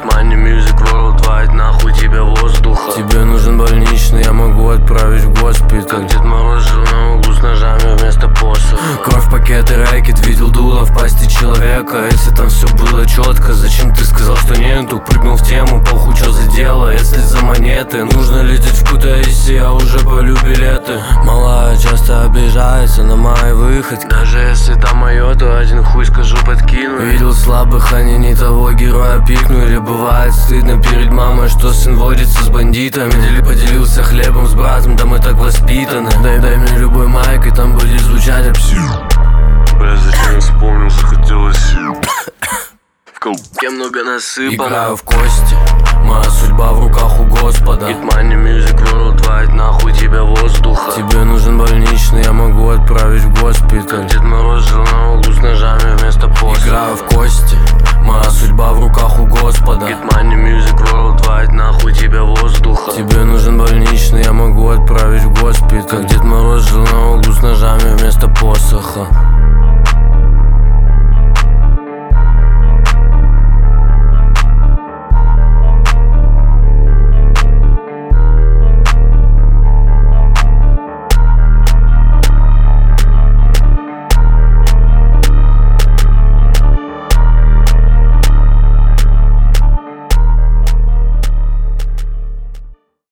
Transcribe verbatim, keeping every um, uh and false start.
Money Music Worldwide, нахуй тебе воздуха. Тебе нужен больничный, я могу отправить в госпиталь. Как Дед Мороз жил на углу с ножами вместо посоха. Кровь, пакеты, рэкет, видел дуло в пасти человека. Если там все было четко, зачем ты сказал, что нету? Прыгнул в тему, похуй, что за дело, если за монеты. Нужно лететь в Кутаиси, я уже полю билеты. Малая часто обижается на мои выходки. Даже если там мое, то один хуй скажу подкину. Видел слабых, они не того героя пикнули. Бывает стыдно перед мамой, что сын водится с бандитами. Или поделился хлебом с братом, да мы так воспитаны. Дай, дай мне любой майк, и там будет звучать апсю. Бля, зачем я вспомнил, захотелось. В колбе много насыпано. Играю в кости, моя судьба в руках у Господа. Get Money Music Worldwide, нахуй тебе воздуха. Тебе нужен больничный, я могу отправить в госпиталь. Как Дед Мороз жил на углу с ножами вместо посоха. Играю в кости, моя судьба в руках у Господа. Get Money Music Worldwide, нахуй тебе воздуха. Тебе нужен больничный, я могу отправить в госпиталь. Как Дед Мороз жил на углу с ножами вместо посоха.